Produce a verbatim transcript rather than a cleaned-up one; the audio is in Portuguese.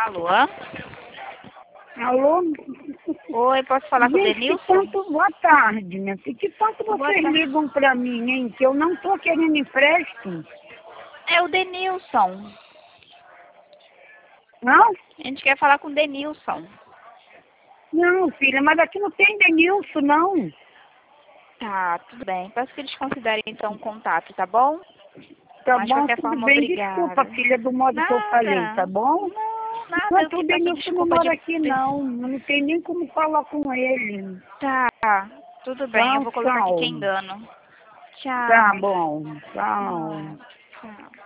Alô? Alô? Oi, posso falar com o Gente, que Denilson? tanto, boa tarde, minha filha. Que tanto Boa vocês tarde. ligam pra mim, hein? Que eu não tô querendo empréstimo. É o Denilson. Não? A gente quer falar com o Denilson. Não, filha, mas aqui não tem Denilson, não. Tá, tudo bem. Peço que eles considerem então o contato, tá bom? Tá Mas de bom, qualquer tudo forma, bem. obrigada. Desculpa, filha, do modo que eu falei, tá Nada. bom? Não, nada. Mas Eu o que peço Denilson não desculpa mora de... aqui, não. Não tem nem como falar com ele. Tá, tudo bem. Eu Tchau, vou colocar aqui tchau. que é engano. Tá Tchau. bom, tchau. Tchau.